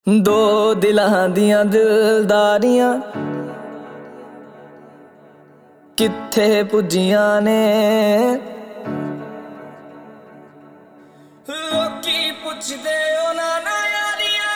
दो दिलां दियां दिलदारियां कित्थे पुज्जियां ने। लोकी पुछदे उन्हां ना यारियां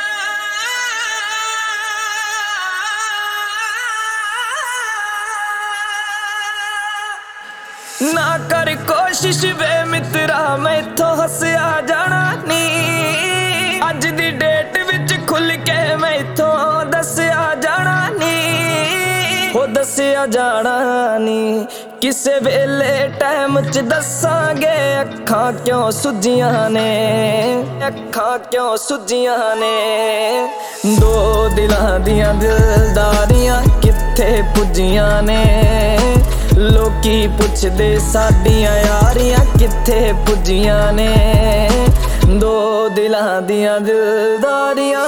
ना कर कोशिश वे मित्रा मैथों हस्या जाना नी। अज दी डेट विच खुल के मैथों दस्या जाना नी। हो दस्या जाना नी किसे वेले टाइम च दसांगे। अखां क्यों सुजियां ने, अखां क्यों सुजियां ने। दो दिलां दियां दिलदारियां कित्थे पुज्जियां ने। लोकी पुछदे साडियां यारियां कित्थे पुज्जियां ने। दो दिलां दियां दिलदारियां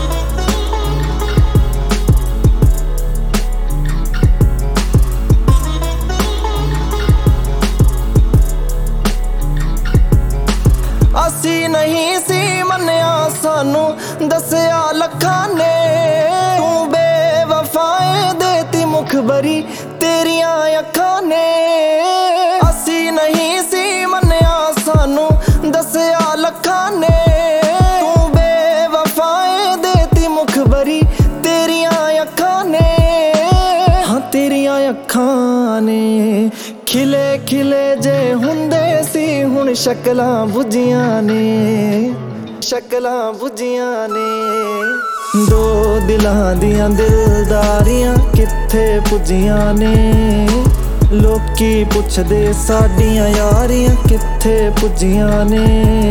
असी नहीं सी मन्निया सानू दस्या लखां ने। तू बेवफाए देती मुखबरी तेरियां अखां ने। असी नहीं सी मन्निया सानू दस्या लखां ने। तू बेवफाए देती मुखबरी तेरियां अखां ने। हाँ तेरियां अखां ने खिले खिले जे हुंदे सी हुण शक्लां बुझियां ने, शक्लां बुझियां ने। दो दिलां दियां दिलदारियां कित्थे पुज्जियां ने। लोकी पुछदे साडियां यारियां कित्थे पुज्जियां ने।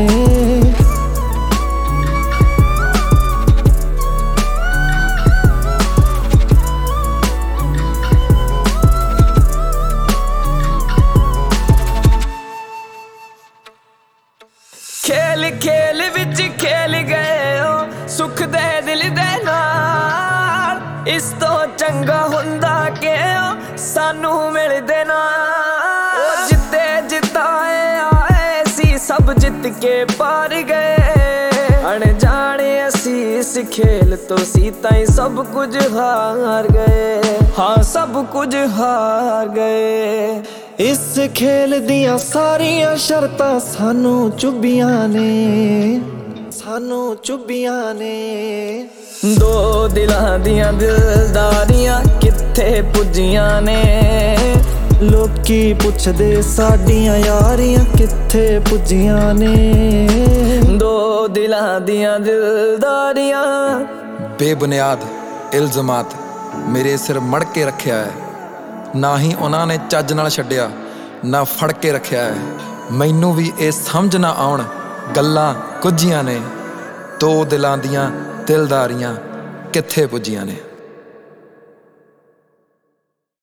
खेल खेल विच खेल गए हो सुख दे दिल दे नाल। इस तो चंगा हुंदा के हो सानू मिलदे नाल। ओ जिते जिताए आए सी सब जित के पार गए। अनजाने असी इस खेल तो सी ताई सब कुछ हार गए। हाँ सब कुछ हार गए। इस खेल दियां सारियां शर्तां सानू चुभियां ने, सानू चुभियां ने। दो दिलां दियां दिलदारियां कित्थे पुज्जियां ने। लोकी पुछदे साडियां यारियां कित्थे पुज्जियां ने। दो दिलां दियां दिलदारियां बेबुनियाद इल्ज़ामात मेरे सिर मड़ के रखिया है। ना ही उन्हां ने चज नाल छड्डिया ना फड़ के रखिया है। मैनू भी ये समझ ना आउण गल्लां कुझियां ने। दो दिलां दियां दिलदारियां कित्थे पुज्जियां ने।